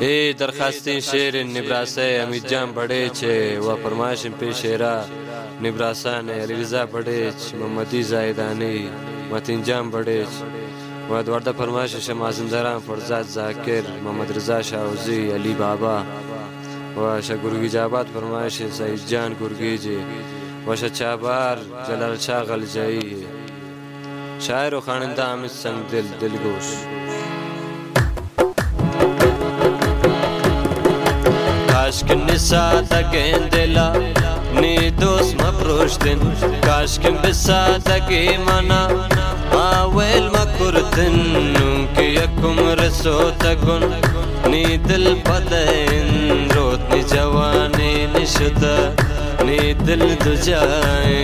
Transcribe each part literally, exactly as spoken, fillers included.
ए दरखास्ती शेर निब्रासा अमित जाम बड़े छे व फरमाइश पे शेरा निब्रासा ने अली रजा बड़े मोहम्मदी जायदानी मतीन जाम बड़े व द्वारदा फरमाइश शमाजंदरा फरजाद जाकिर मोहम्मद रजा शाहजी अली बाबा व शगुरगी जाबाद फरमाइश सईद जान गुरगी जी व शचाबार जलाल शाह गलजाई शायर व खानंदा अमित संग दिल दिलगोश काश कि निसा तकें दिला नी दोस्त मप्रोश्तिन काश कि बिसा तकी मना आवेल मकुर्तिन कि यकुम रसो तकुन नी दिल पदेन रोत नी जवानी निशुदा नी दिल दुजाए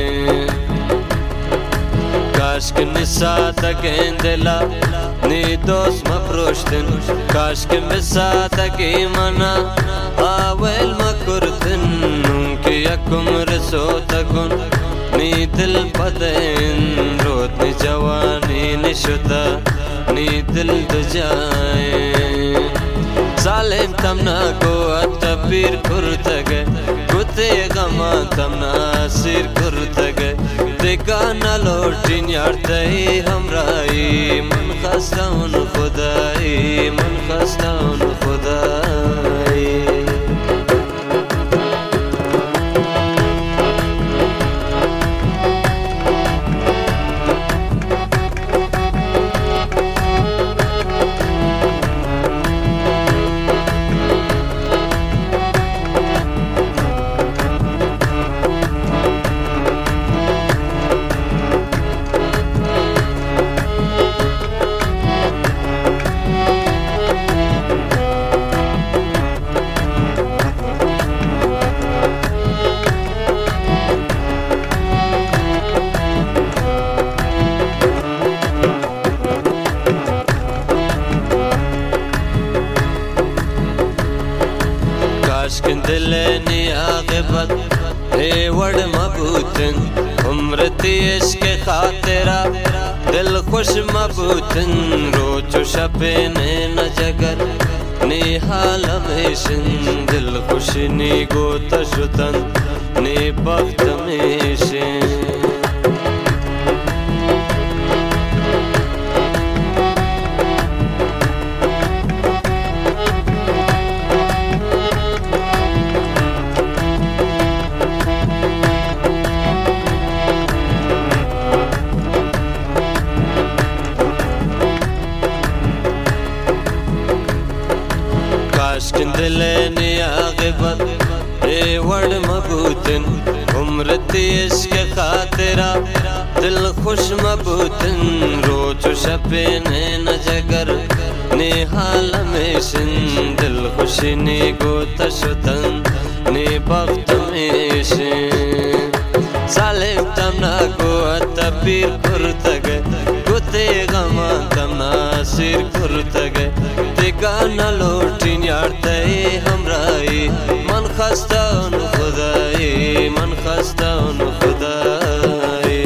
काश कि निसा तकें दिला नी दोस्त मप्रोश्तिन काश कि बिसा तकी मना आवेल मकुर्तिन कि यकुम रसो तकुन नी दिल पदेन रोत नी जवानी निशुदा नी दिल दुजाए सालेम तमना को अतबीर कुर्तगे कुते गमा तमना सिर कुर्तगे देखा न लोटिन यार तई हमराई मन खस्ताउन खुदाई मन खस्ताउन खुदाई दिलनी आगिबत हे वड मबूतन उम्रती इश्क खातिरा दिल खुश मबूतन रोज शबे ने न जगर नी हाल मेशन दिल खुश नी गोत शुतन नी बख्त मेशन दिलनी आगिबत हे वड मबूतन उम्रती इश्क खातिरा दिल खुश मबूतन रोज शबे ने न जगर नी हाल मेशन दिल खुश नी गोत शुतन नी बख्त मेशन सालेम तमना को अतबीर कुर्तगे कुते गमा तमना सिर कुर्तगे देखा न लोटिन यार तई हमराई मन खस्ताउन खुदाई मन खस्ताउन खुदाई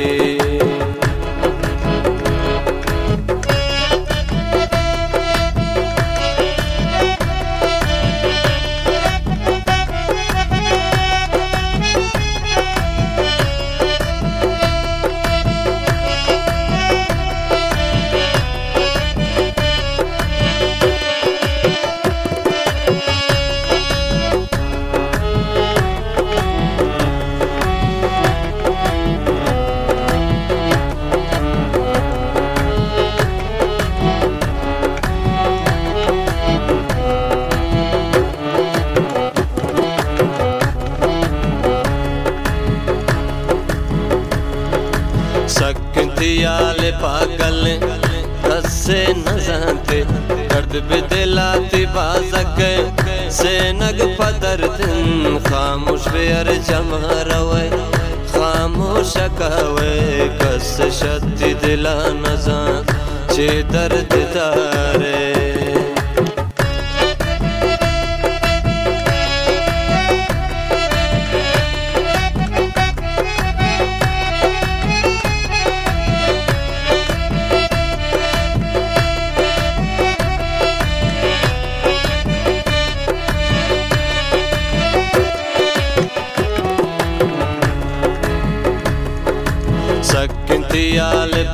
दियाले पागल कसे न जानते दर्द भी दिलाती बाजक से नग पदर दिन खामोश बेर जमा रवे खामोश कवे कस शद्दी दिला न जान चे दर्द दारे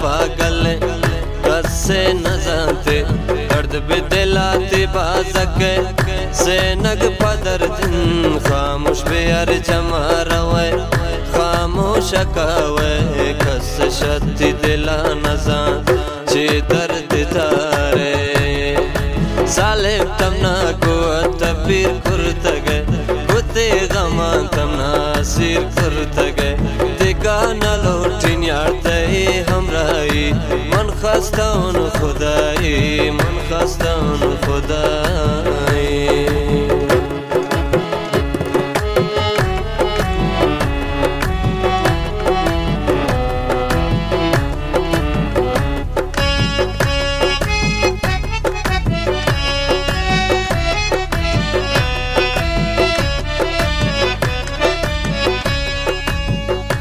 पागल कसे न जानते दर्द भी दिलाती बाज़के से नग पदर दिन खामोश भी हर जमा रवे खामोश कावे कस शती दिला न जान चे दर्द तारे सालिम तमना कुत पीर कुर्तगे बुते गमान तमना सिर कुर्तगे दिगा न लोटिन यारते हमराई मन खस्ताउन खुदाई मन खस्ताउन खुदाई